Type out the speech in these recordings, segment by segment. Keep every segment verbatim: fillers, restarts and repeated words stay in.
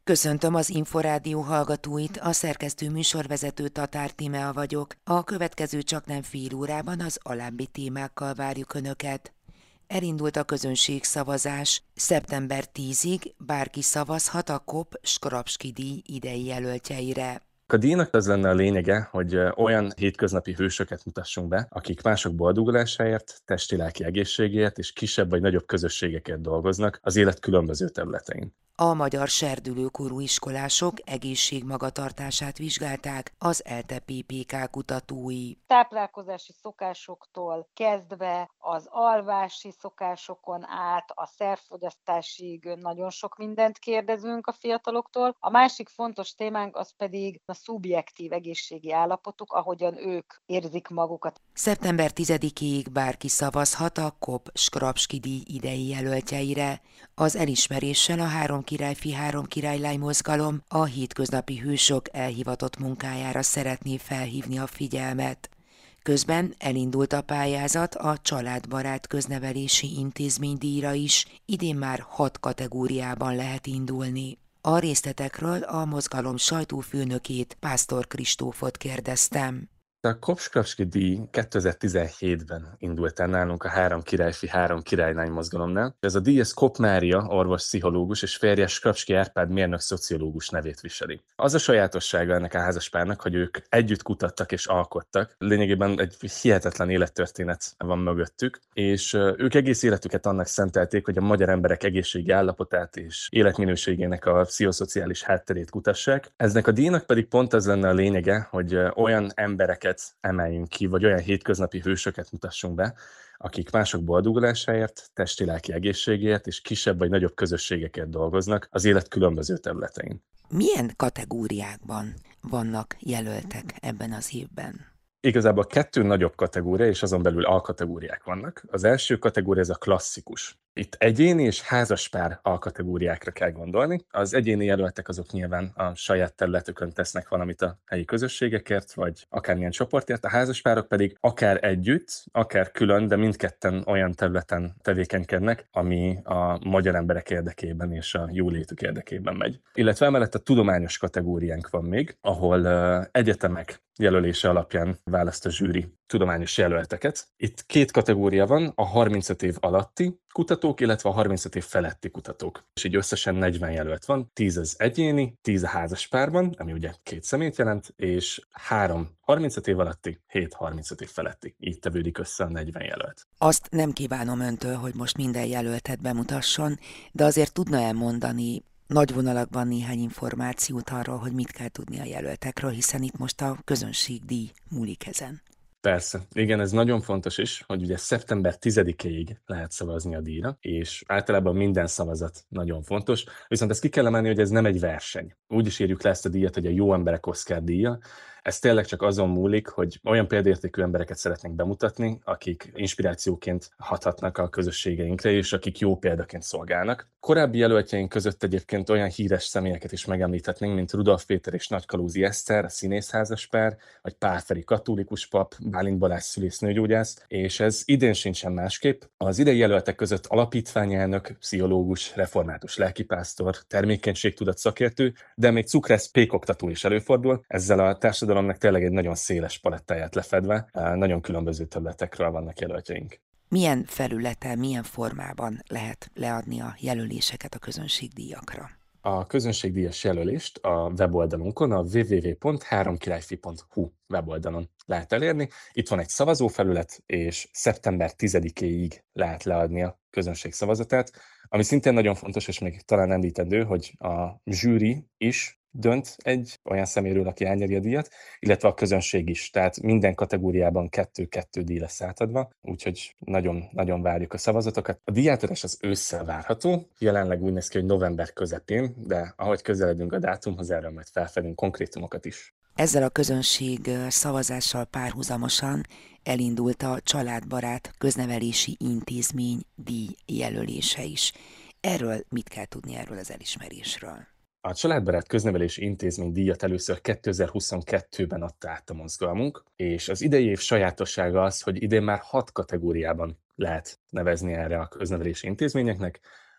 Köszöntöm az Inforádió hallgatóit, a szerkesztő műsorvezető Tatár Tímea vagyok. A következő csaknem fél órában az alábbi témákkal várjuk Önöket. Elindult a közönségszavazás. szeptember tízig bárki szavazhat a Kop Skrapski-díj idei jelöltjeire. A díjnak az lenne a lényege, hogy olyan hétköznapi hősöket mutassunk be, akik mások boldogulásáért, testi-lelki egészségéért és kisebb vagy nagyobb közösségekért dolgoznak az élet különböző területein. A magyar serdülőkorú iskolások egészségmagatartását vizsgálták az ELTE pé pé ká kutatói. Táplálkozási szokásoktól kezdve az alvási szokásokon át a szerfogyasztásig nagyon sok mindent kérdezünk a fiataloktól. A másik fontos témánk az pedig a szubjektív egészségi állapotuk, ahogyan ők érzik magukat. szeptember tizedikéig bárki szavazhat a Kop Skrapski-díj idei jelöltjeire. Az elismeréssel a Három királyfi, három királylány mozgalom a hétköznapi hősök elhivatott munkájára szeretné felhívni a figyelmet. Közben elindult a pályázat a Családbarát Köznevelési Intézménydíjra is, idén már hat kategóriában lehet indulni. A részletekről a mozgalom sajtófőnökét, Pásztor Kristófot kérdeztem. A Kop Skrapski-díj kétezer-tizenhétben indult el nálunk a Három királyfi, három királylány mozgalomnál. Ez a díj, ez Kopp Mária, orvos-pszichológus és férje Skrapski Árpád mérnök-szociológus nevét viseli. Az a sajátossága ennek a házaspárnak, hogy ők együtt kutattak és alkottak. Lényegében egy hihetetlen élettörténet van mögöttük, és ők egész életüket annak szentelték, hogy a magyar emberek egészségi állapotát és életminőségének a pszichoszociális hátterét kutassák. Eznek a díjnak pedig pont az lenne a lényege, hogy olyan embereket emeljünk ki, vagy olyan hétköznapi hősöket mutassunk be, akik mások boldogulásáért, testi-lelki egészségéért és kisebb vagy nagyobb közösségekért dolgoznak az élet különböző területein. Milyen kategóriákban vannak jelöltek ebben az évben? Igazából kettő nagyobb kategória, és azon belül alkategóriák vannak. Az első kategória ez a klasszikus. Itt egyéni és házaspár alkategóriákra kell gondolni. Az egyéni jelöltek azok nyilván a saját területükön tesznek valamit a helyi közösségekért, vagy akármilyen csoportért, a házaspárok pedig akár együtt, akár külön, de mindketten olyan területen tevékenykednek, ami a magyar emberek érdekében és a jólétük érdekében megy. Illetve emellett a tudományos kategóriánk van még, ahol uh, egyetemek jelölése alapján választ a zsűri tudományos jelölteket. Itt két kategória van, a harmincöt év alatti kutatók, illetve a harmincöt év feletti kutatók. És így összesen negyven jelölt van, tíz az egyéni, tíz a házaspárban, ami ugye két személyt jelent, és három harmincöt év alatti, hét harmincöt év feletti. Így tevődik össze a negyven jelölt. Azt nem kívánom öntől, hogy most minden jelöltet bemutasson, de azért tudna elmondani nagy vonalakban néhány információt arról, hogy mit kell tudni a jelöltekről, hiszen itt most a közönségdíj múlik ezen. Persze. Igen, ez nagyon fontos is, hogy ugye szeptember tizedikéig lehet szavazni a díjra, és általában minden szavazat nagyon fontos, viszont ezt ki kell emelni, hogy ez nem egy verseny. Úgy is írjuk le ezt a díjat, hogy a Jó Emberek Oscar díja. Ez tényleg csak azon múlik, hogy olyan példaértékű embereket szeretnénk bemutatni, akik inspirációként hathatnak a közösségeinkre, és akik jó példaként szolgálnak. Korábbi jelöltjeink között egyébként olyan híres személyeket is megemlíthetnénk, mint Rudolf Péter és Nagykalózi Eszter, a színészházaspár, vagy Pál Feri katolikus pap, Bálint Balázs szülésznőgyógyász, és ez idén sincsen másképp. Az idei jelöltek között alapítványelnök, pszichológus, református lelkipásztor, termékenységtudat szakértő, de még cukrász pékoktató is előfordul. Ezzel a társadalomnak tényleg egy nagyon széles palettáját lefedve, nagyon különböző területekről vannak jelöltjeink. Milyen felületen, milyen formában lehet leadni a jelöléseket a közönségdíjakra? A közönségdíjas jelölést a weboldalunkon, a double-u double-u double-u pont három királyfi pont hu weboldalon lehet elérni. Itt van egy szavazófelület, és szeptember tizedikéig lehet leadni a közönség szavazatát, ami szintén nagyon fontos, és még talán említendő, hogy a zsűri is dönt egy olyan személyről, aki elnyeri a díjat, illetve a közönség is. Tehát minden kategóriában kettő-kettő díj lesz átadva, úgyhogy nagyon-nagyon várjuk a szavazatokat. A díjátadás az ősszel várható, jelenleg úgy néz ki, hogy november közepén, de ahogy közeledünk a dátumhoz, erről majd felfedünk konkrétumokat is. Ezzel a közönség szavazással párhuzamosan elindult a Családbarát Köznevelési Intézmény díj jelölése is. Erről mit kell tudni erről az elismerésről? A Családbarát Köznevelési Intézmény díjat először kétezer-huszonkettőben adta át a mozgalmunk, és az idei év sajátossága az, hogy idén már hat kategóriában lehet nevezni erre a köznevelési intézményeknek.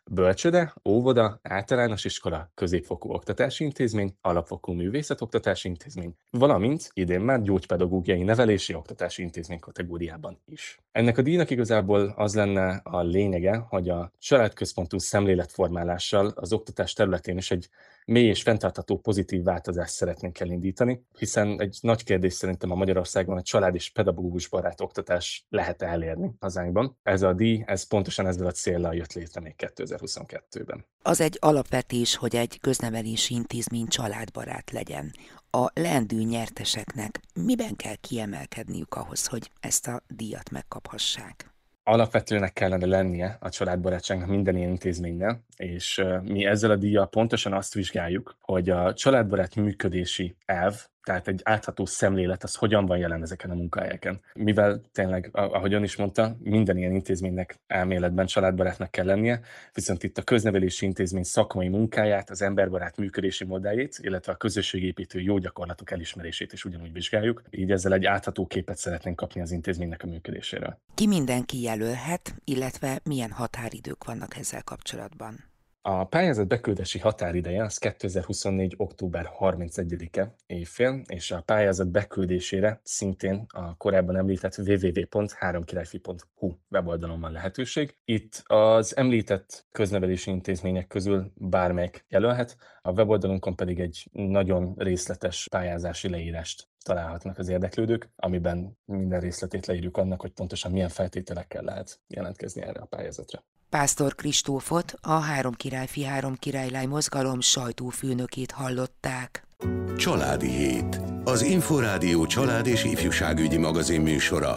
Bölcsöde, óvoda, általános iskola, középfokú oktatási intézmény, alapfokú művészetoktatási intézmény, valamint idén már gyógypedagógiai nevelési oktatási intézmény kategóriában is. Ennek a díjnak igazából az lenne a lényege, hogy a családközpontú szemléletformálással az oktatás területén is egy mély és fenntartható pozitív változást szeretnénk elindítani, hiszen egy nagy kérdés szerintem a Magyarországon a család és pedagógus barát oktatás lehet elérni hazánkban. Ez a díj, ez pontosan ezzel a céllal jött létre még kétezer-huszonkettőben. Az egy alapvetés, hogy egy köznevelési intézmény családbarát legyen. A leendő nyerteseknek miben kell kiemelkedniük ahhoz, hogy ezt a díjat megkaphassák? Alapvetőnek kellene lennie a családbarátságnak minden ilyen intézménynél, és mi ezzel a díjjal pontosan azt vizsgáljuk, hogy a családbarát működési elv, tehát egy átható szemlélet, az hogyan van jelen ezeken a munkahelyeken. Mivel tényleg, ahogy ön is mondta, minden ilyen intézménynek elméletben családbarátnak kell lennie, viszont itt a köznevelési intézmény szakmai munkáját, az emberbarát működési modelljét, illetve a közösségépítő jó gyakorlatok elismerését is ugyanúgy vizsgáljuk, így ezzel egy átható képet szeretnénk kapni az intézménynek a működéséről. Ki mindenki jelölhet, illetve milyen határidők vannak ezzel kapcsolatban? A pályázat beküldési határideje az kétezer-huszonnégy. október harmincegyedike évfél, és a pályázat beküldésére szintén a korábban említett double-u double-u double-u pont háromkirályfi pont hu weboldalon van lehetőség. Itt az említett köznevelési intézmények közül bármelyik jelölhet, a weboldalunkon pedig egy nagyon részletes pályázási leírást találhatnak az érdeklődők, amiben minden részletét leírjuk annak, hogy pontosan milyen feltételekkel lehet jelentkezni erre a pályázatra. Pásztor Kristófot, a Három királyfi, három királylány mozgalom sajtófőnökét hallották. Családi hét. Az Inforádió család és ifjúságügyi magazin műsora.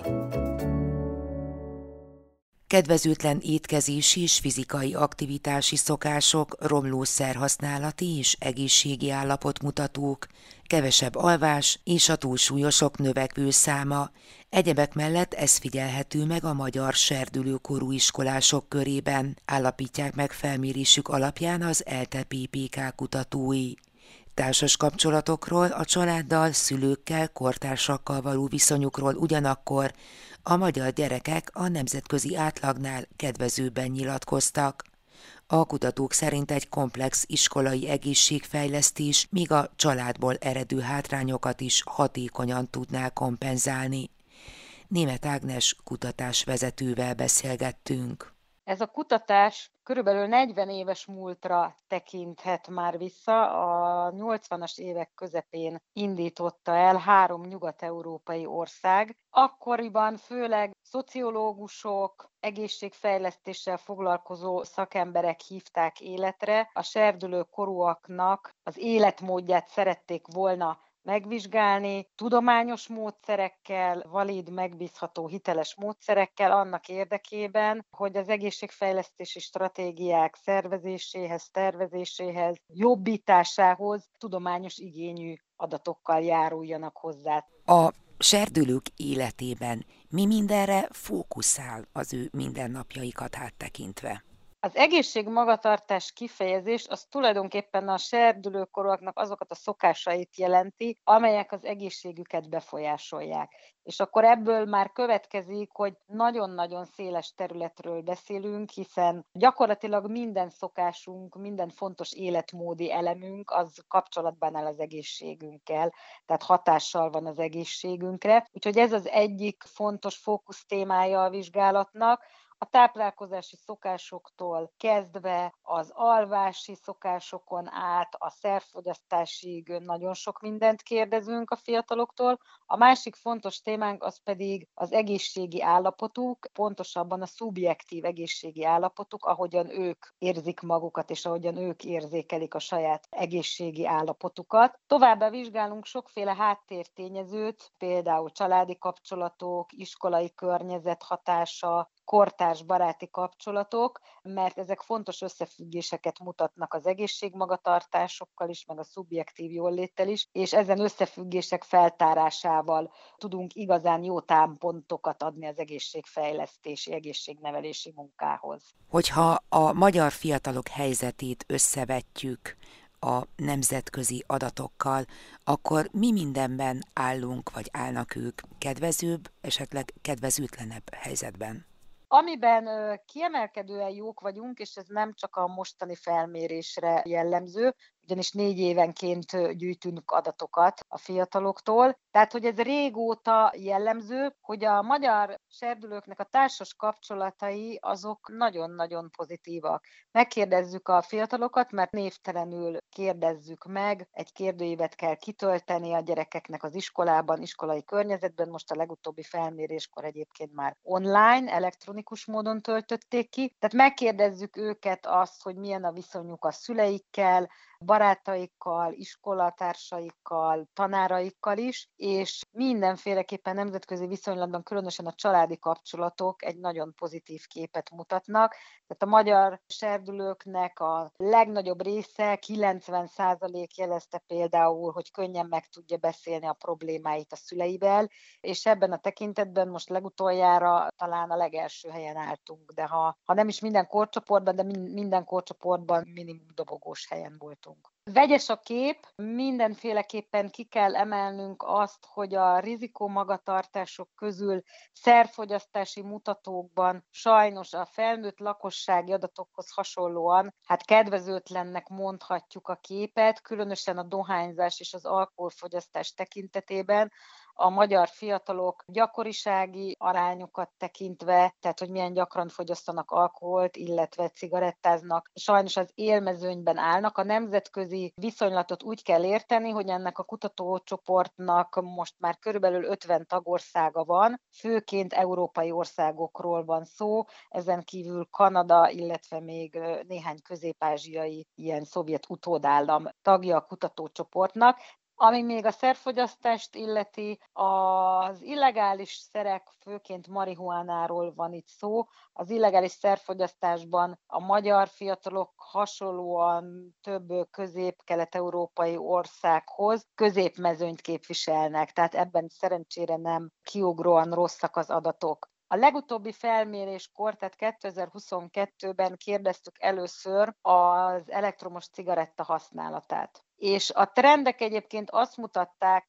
Kedvezőtlen étkezési és fizikai aktivitási szokások, romló szerhasználati és egészségi állapotmutatók, kevesebb alvás és a túlsúlyosok növekvő száma. Egyebek mellett ez figyelhető meg a magyar serdülőkorú iskolások körében, állapítják meg felmérésük alapján az ELTE P P K kutatói. Társas kapcsolatokról, a családdal, szülőkkel, kortársakkal való viszonyukról ugyanakkor a magyar gyerekek a nemzetközi átlagnál kedvezőbben nyilatkoztak. A kutatók szerint egy komplex iskolai egészségfejlesztés míg a családból eredő hátrányokat is hatékonyan tudná kompenzálni. Németh Ágnes kutatásvezetővel beszélgettünk. Ez a kutatás körülbelül negyven éves múltra tekinthet már vissza. A nyolcvanas évek közepén indította el három nyugat-európai ország. Akkoriban főleg szociológusok, egészségfejlesztéssel foglalkozó szakemberek hívták életre. A serdülő korúaknak az életmódját szerették volna megvizsgálni, tudományos módszerekkel, valid, megbízható, hiteles módszerekkel annak érdekében, hogy az egészségfejlesztési stratégiák szervezéséhez, tervezéséhez, jobbításához tudományos igényű adatokkal járuljanak hozzá. A serdülők életében mi mindenre fókuszál az ő mindennapjaikat áttekintve? Az egészségmagatartás kifejezés az tulajdonképpen a serdülőkorúaknak azokat a szokásait jelenti, amelyek az egészségüket befolyásolják. És akkor ebből már következik, hogy nagyon-nagyon széles területről beszélünk, hiszen gyakorlatilag minden szokásunk, minden fontos életmódi elemünk az kapcsolatban áll az egészségünkkel, tehát hatással van az egészségünkre. Úgyhogy ez az egyik fontos fókusztémája a vizsgálatnak. A táplálkozási szokásoktól kezdve az alvási szokásokon át a szerfogyasztásig nagyon sok mindent kérdezünk a fiataloktól. A másik fontos témánk az pedig az egészségi állapotuk, pontosabban a szubjektív egészségi állapotuk, ahogyan ők érzik magukat és ahogyan ők érzékelik a saját egészségi állapotukat. Továbbá vizsgálunk sokféle háttértényezőt, például családi kapcsolatok, iskolai környezet hatása, kortárs baráti kapcsolatok, mert ezek fontos összefüggéseket mutatnak az egészségmagatartásokkal is, meg a szubjektív jólléttel is, és ezen összefüggések feltárásával tudunk igazán jó támpontokat adni az egészségfejlesztési, egészségnevelési munkához. Hogyha a magyar fiatalok helyzetét összevetjük a nemzetközi adatokkal, akkor mi mindenben állunk, vagy állnak ők kedvezőbb, esetleg kedvezőtlenebb helyzetben? Amiben ö, kiemelkedően jók vagyunk, és ez nem csak a mostani felmérésre jellemző, ugyanis négy évenként ö, gyűjtünk adatokat a fiataloktól. Tehát, hogy ez régóta jellemző, hogy a magyar serdülőknek a társas kapcsolatai azok nagyon-nagyon pozitívak. Megkérdezzük a fiatalokat, mert névtelenül kérdezzük meg, egy kérdőívet kell kitölteni a gyerekeknek az iskolában, iskolai környezetben, most a legutóbbi felméréskor egyébként már online, elektronikus módon töltötték ki. Tehát megkérdezzük őket azt, hogy milyen a viszonyuk a szüleikkel, barátaikkal, iskolatársaikkal, tanáraikkal is, és mindenféleképpen nemzetközi viszonylatban, különösen a családi kapcsolatok egy nagyon pozitív képet mutatnak. Tehát a magyar serdülőknek a legnagyobb része, kilencven százalék jelezte például, hogy könnyen meg tudja beszélni a problémáit a szüleivel, és ebben a tekintetben most legutoljára talán a legelső helyen álltunk, de ha, ha nem is minden korcsoportban, de minden korcsoportban minimum dobogós helyen voltunk. Vegyes a kép, mindenféleképpen ki kell emelnünk azt, hogy a rizikó magatartások közül szerfogyasztási mutatókban sajnos a felnőtt lakossági adatokhoz hasonlóan, hát kedvezőtlennek mondhatjuk a képet, különösen a dohányzás és az alkoholfogyasztás tekintetében. A magyar fiatalok gyakorisági arányokat tekintve, tehát hogy milyen gyakran fogyasztanak alkoholt, illetve cigarettáznak, sajnos az élmezőnyben állnak. A nemzetközi viszonylatot úgy kell érteni, hogy ennek a kutatócsoportnak most már körülbelül ötven tagországa van, főként európai országokról van szó, ezen kívül Kanada, illetve még néhány közép-ázsiai ilyen szovjet utódállam tagja a kutatócsoportnak. Ami még a szerfogyasztást illeti, az illegális szerek, főként marihuánáról van itt szó. Az illegális szerfogyasztásban a magyar fiatalok hasonlóan több közép-kelet-európai országhoz középmezőnyt képviselnek, tehát ebben szerencsére nem kiugróan rosszak az adatok. A legutóbbi felméréskor, tehát kétezer-huszonkettőben kérdeztük először az elektromos cigaretta használatát. És a trendek egyébként azt mutatták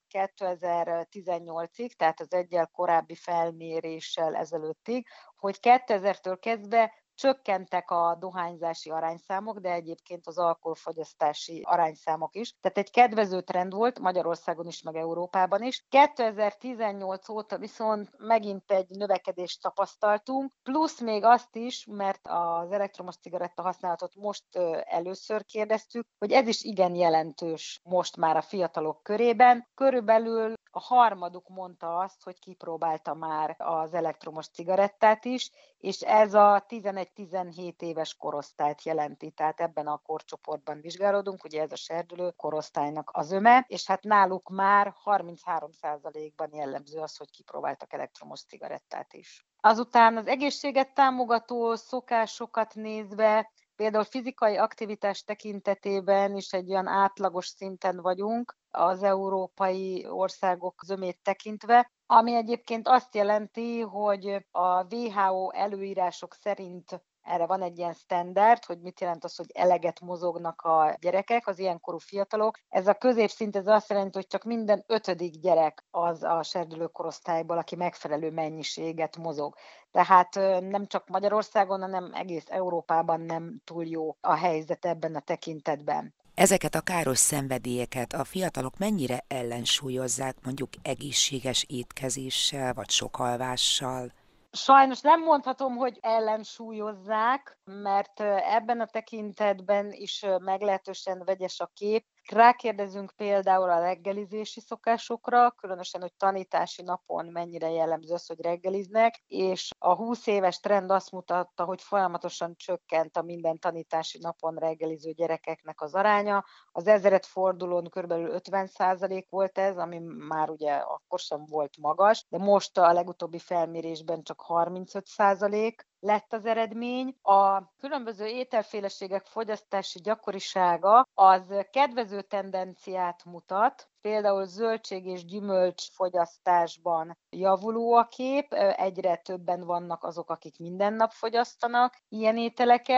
kétezer-tizennyolcig, tehát az egyel korábbi felméréssel ezelőttig, hogy kétezertől kezdve csökkentek a dohányzási arányszámok, de egyébként az alkoholfogyasztási arányszámok is. Tehát egy kedvező trend volt Magyarországon is, meg Európában is. kétezer-tizennyolc óta viszont megint egy növekedést tapasztaltunk, plusz még azt is, mert az elektromos cigaretta használatot most először kérdeztük, hogy ez is igen jelentős most már a fiatalok körében. Körülbelül a harmaduk mondta azt, hogy kipróbálta már az elektromos cigarettát is, és ez a tizenegy-tizenhét éves korosztályt jelenti, tehát ebben a korcsoportban vizsgálódunk, ugye ez a serdülő korosztálynak az öme, és hát náluk már harminchárom százalékban jellemző az, hogy kipróbáltak elektromos cigarettát is. Azután az egészséget támogató szokásokat nézve, például fizikai aktivitás tekintetében is egy olyan átlagos szinten vagyunk az európai országok zömét tekintve, ami egyébként azt jelenti, hogy a dupla vé há ó előírások szerint erre van egy ilyen standard, hogy mit jelent az, hogy eleget mozognak a gyerekek, az ilyenkorú fiatalok. Ez a középszint, ez azt jelenti, hogy csak minden ötödik gyerek az a serdülő korosztályból, aki megfelelő mennyiséget mozog. Tehát nem csak Magyarországon, hanem egész Európában nem túl jó a helyzet ebben a tekintetben. Ezeket a káros szenvedélyeket a fiatalok mennyire ellensúlyozzák, mondjuk egészséges étkezéssel vagy sok alvással? Sajnos nem mondhatom, hogy ellensúlyozzák, mert ebben a tekintetben is meglehetősen vegyes a kép. Rákérdezünk például a reggelizési szokásokra, különösen, hogy tanítási napon mennyire jellemző az, hogy reggeliznek, és a húsz éves trend azt mutatta, hogy folyamatosan csökkent a minden tanítási napon reggeliző gyerekeknek az aránya. Az ezred fordulón kb. ötven százalék volt ez, ami már ugye akkor sem volt magas, de most a legutóbbi felmérésben csak harmincöt százalék lett az eredmény. A különböző ételféleségek fogyasztási gyakorisága az kedvező tendenciát mutat, például zöldség és gyümölcs fogyasztásban javuló a kép, egyre többen vannak azok, akik minden nap fogyasztanak ilyen ételeket,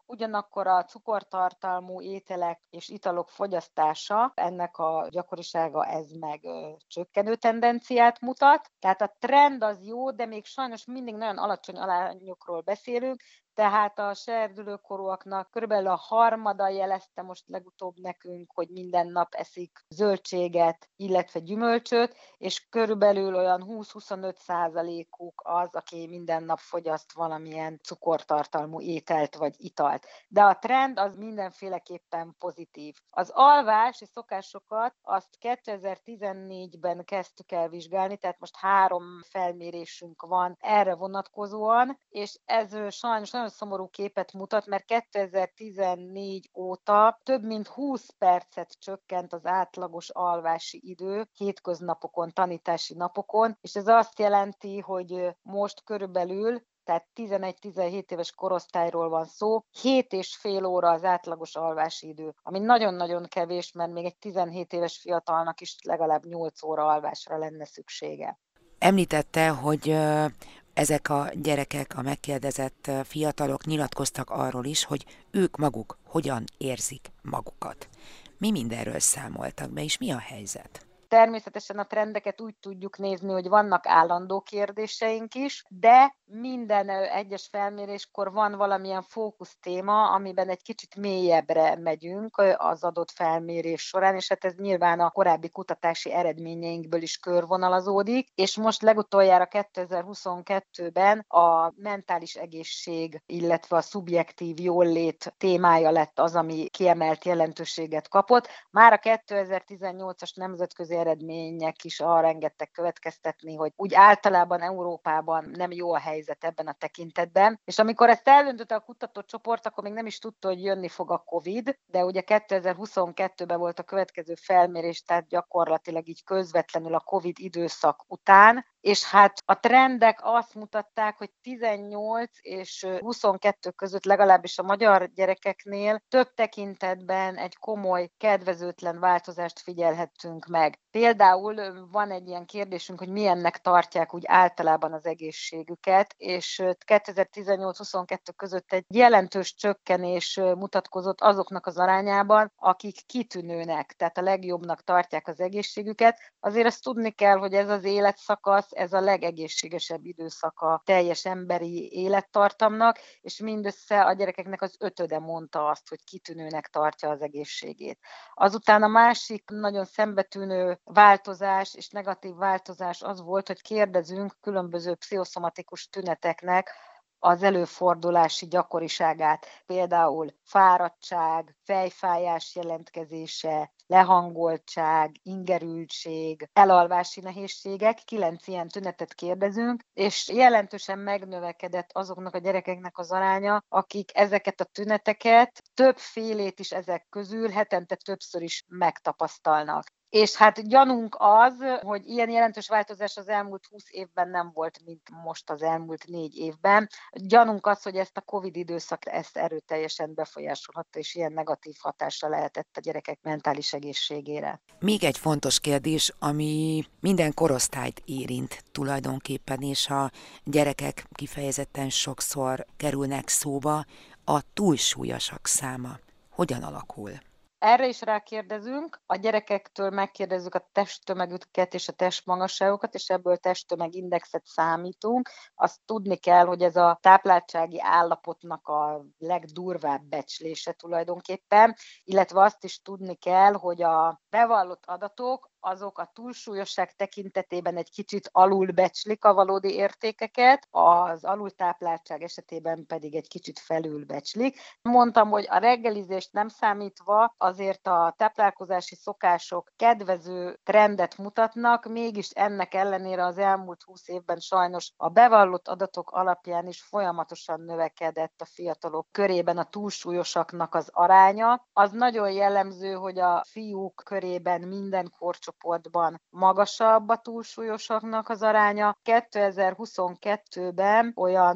ugyanakkor a cukortartalmú ételek és italok fogyasztása, ennek a gyakorisága ez meg ö, csökkenő tendenciát mutat. Tehát a trend az jó, de még sajnos mindig nagyon alacsony arányokról beszélünk, tehát a serdülőkorúaknak körülbelül a harmada jelezte most legutóbb nekünk, hogy minden nap eszik zöldséget, illetve gyümölcsöt, és körülbelül olyan húsz-huszonöt százalékuk az, aki minden nap fogyaszt valamilyen cukortartalmú ételt vagy italt. De a trend az mindenféleképpen pozitív. Az alvási szokásokat azt kétezer-tizennégyben kezdtük el vizsgálni, tehát most három felmérésünk van erre vonatkozóan, és ez sajnos nagyon szomorú képet mutat, mert kétezer-tizennégy óta több mint húsz percet csökkent az átlagos alvási idő hétköznapokon, tanítási napokon, és ez azt jelenti, hogy most körülbelül, tehát tizenegy-tizenhét éves korosztályról van szó, hét és fél óra az átlagos alvási idő, ami nagyon-nagyon kevés, mert még egy tizenhét éves fiatalnak is legalább nyolc óra alvásra lenne szüksége. Említette, hogy ezek a gyerekek, a megkérdezett fiatalok nyilatkoztak arról is, hogy ők maguk hogyan érzik magukat. Mi mindenről számoltak be, és mi a helyzet? Természetesen a trendeket úgy tudjuk nézni, hogy vannak állandó kérdéseink is, de minden egyes felméréskor van valamilyen fókusztéma, amiben egy kicsit mélyebbre megyünk az adott felmérés során, és hát ez nyilván a korábbi kutatási eredményeinkből is körvonalazódik, és most legutoljára kétezer-huszonkettőben a mentális egészség, illetve a szubjektív jólét témája lett az, ami kiemelt jelentőséget kapott. Már a kétezer-tizennyolcas nemzetközi eredmények is arra engedtek következtetni, hogy úgy általában Európában nem jó a helyzet ebben a tekintetben. És amikor ezt eldöntötte a kutatócsoport, akkor még nem is tudta, hogy jönni fog a Covid, de ugye kétezer-huszonkettőben volt a következő felmérés, tehát gyakorlatilag így közvetlenül a Covid időszak után, és hát a trendek azt mutatták, hogy tizennyolc és huszonkettő között legalábbis a magyar gyerekeknél több tekintetben egy komoly, kedvezőtlen változást figyelhettünk meg. Például van egy ilyen kérdésünk, hogy milyennek tartják úgy általában az egészségüket, és kétezer-tizennyolc-huszonkettő között egy jelentős csökkenés mutatkozott azoknak az arányában, akik kitűnőnek, tehát a legjobbnak tartják az egészségüket. Azért azt tudni kell, hogy ez az életszakasz, ez a legegészségesebb időszaka teljes emberi élettartamnak, és mindössze a gyerekeknek az ötöde mondta azt, hogy kitűnőnek tartja az egészségét. Azután a másik nagyon szembetűnő változás és negatív változás az volt, hogy kérdezünk különböző pszichoszomatikus tüneteknek az előfordulási gyakoriságát, például fáradtság, fejfájás jelentkezése, lehangoltság, ingerültség, elalvási nehézségek, kilenc ilyen tünetet kérdezünk, és jelentősen megnövekedett azoknak a gyerekeknek az aránya, akik ezeket a tüneteket többfélét is ezek közül hetente többször is megtapasztalnak. És hát gyanunk az, hogy ilyen jelentős változás az elmúlt húsz évben nem volt, mint most az elmúlt négy évben. Gyanunk az, hogy ezt a Covid időszak ezt erőteljesen befolyásolhatta, és ilyen negatív hatása lehetett a gyerekek mentális egészségére. Még egy fontos kérdés, ami minden korosztályt érint tulajdonképpen, és a gyerekek kifejezetten sokszor kerülnek szóba, a túlsúlyosak száma. Hogyan alakul? Erre is rákérdezünk, a gyerekektől megkérdezzük a testtömegüket és a testmagasságokat, és ebből testtömegindexet számítunk. Azt tudni kell, hogy ez a tápláltsági állapotnak a legdurvább becslése tulajdonképpen, illetve azt is tudni kell, hogy a bevallott adatok azok a túlsúlyosság tekintetében egy kicsit alulbecslik a valódi értékeket, az alultápláltság esetében pedig egy kicsit felülbecslik. Mondtam, hogy a reggelizést nem számítva azért a táplálkozási szokások kedvező trendet mutatnak, mégis ennek ellenére az elmúlt húsz évben sajnos a bevallott adatok alapján is folyamatosan növekedett a fiatalok körében a túlsúlyosaknak az aránya. Az nagyon jellemző, hogy a fiúk körében minden korcsoportban csoportban magasabb a túlsúlyosaknak az aránya. kétezer-huszonkettőben olyan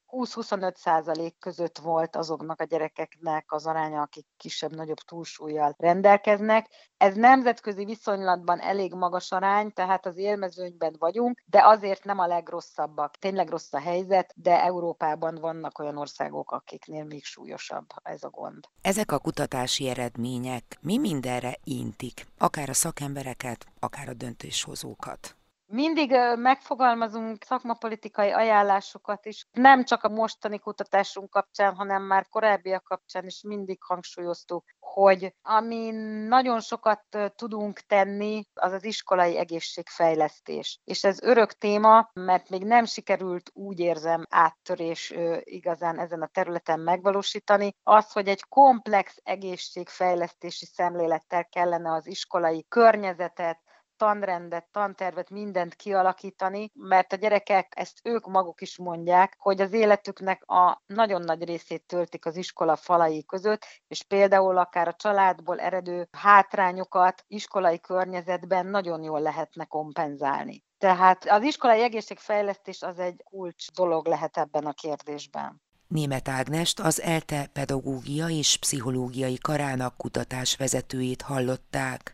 húsz-huszonöt százalék között volt azoknak a gyerekeknek az aránya, akik kisebb-nagyobb túlsúllyal rendelkeznek. Ez nemzetközi viszonylatban elég magas arány, tehát az élmezőnyben vagyunk, de azért nem a legrosszabbak. Tényleg rossz a helyzet, de Európában vannak olyan országok, akiknél még súlyosabb ez a gond. Ezek a kutatási eredmények mi mindenre intik, akár a szakembereket, akár a döntéshozókat? Mindig megfogalmazunk szakmapolitikai ajánlásokat is, nem csak a mostani kutatásunk kapcsán, hanem már korábbiak kapcsán is mindig hangsúlyoztuk, hogy ami nagyon sokat tudunk tenni, az az iskolai egészségfejlesztés. És ez örök téma, mert még nem sikerült, úgy érzem, áttörés igazán ezen a területen megvalósítani. Az, hogy egy komplex egészségfejlesztési szemlélettel kellene az iskolai környezetet, tanrendet, tantervet, mindent kialakítani, mert a gyerekek, ezt ők maguk is mondják, hogy az életüknek a nagyon nagy részét töltik az iskola falai között, és például akár a családból eredő hátrányokat iskolai környezetben nagyon jól lehetne kompenzálni. Tehát az iskolai egészségfejlesztés az egy kulcs dolog lehet ebben a kérdésben. Németh Ágnest, az ELTE pedagógia és pszichológiai karának kutatásvezetőjét hallották.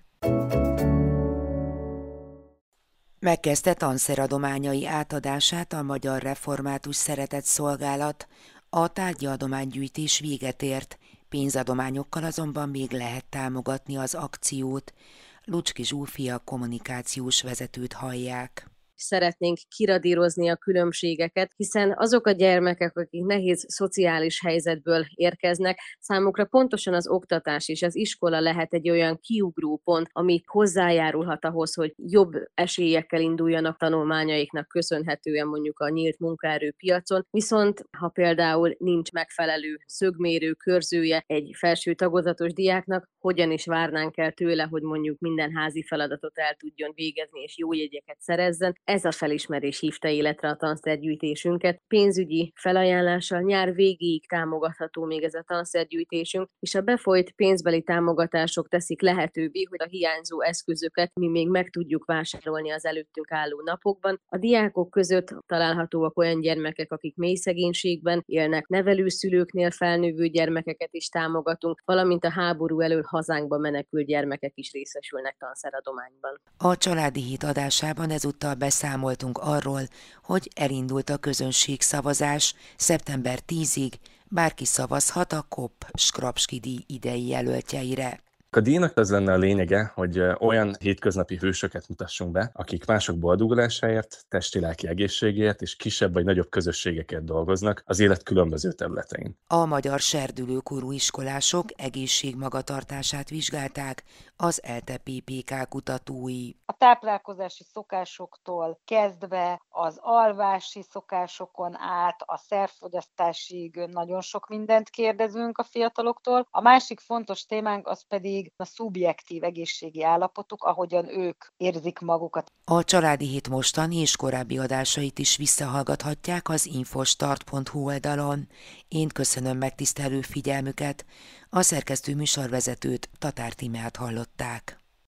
Megkezdte tanszeradományai átadását a Magyar Református Szeretett Szolgálat, a tárgyadománygyűjtés véget ért, pénzadományokkal azonban még lehet támogatni az akciót. Lucski Zsófia kommunikációs vezetőt hallják. Szeretnénk kiradírozni a különbségeket, hiszen azok a gyermekek, akik nehéz szociális helyzetből érkeznek, számukra pontosan az oktatás és az iskola lehet egy olyan kiugró pont, ami hozzájárulhat ahhoz, hogy jobb esélyekkel induljanak tanulmányaiknak köszönhetően mondjuk a nyílt munkaerőpiacon, viszont ha például nincs megfelelő szögmérő körzője egy felső tagozatos diáknak, hogyan is várnánk el tőle, hogy mondjuk minden házi feladatot el tudjon végezni és jó jegyeket szerezzen. Ez a felismerés hívta életre a tanszergyűjtésünket. Pénzügyi felajánlással nyár végéig támogatható még ez a tanszergyűjtésünk, és a befolyt pénzbeli támogatások teszik lehetővé, hogy a hiányzó eszközöket mi még meg tudjuk vásárolni az előttünk álló napokban. A diákok között találhatóak olyan gyermekek, akik mély szegénységben élnek, nevelőszülőknél felnővő gyermekeket is támogatunk, valamint a háború elől hazánkba menekült gyermekek is részesülnek tanszeradományban. A Családi Hét adásában ezúttal beszámoltunk arról, hogy elindult a közönségszavazás szeptember tízig, bárki szavazhat a kop Skrapski díj idei jelöltjeire. A díjnak az lenne a lényege, hogy olyan hétköznapi hősöket mutassunk be, akik mások boldogulásáért, testi-lelki egészségért és kisebb vagy nagyobb közösségekért dolgoznak az élet különböző területein. A magyar serdülőkorú iskolások egészségmagatartását vizsgálták az ELTE pé pé ká kutatói. A táplálkozási szokásoktól kezdve az alvási szokásokon át a szerfogyasztásig nagyon sok mindent kérdezünk a fiataloktól. A másik fontos témánk az pedig a szubjektív egészségi állapotuk, ahogyan ők érzik magukat. A Családi Hét mostani és korábbi adásait is visszahallgathatják az infostart pont hu oldalon. Én köszönöm megtisztelő figyelmüket, a szerkesztő műsorvezetőt, Tatár Tímeát hallották.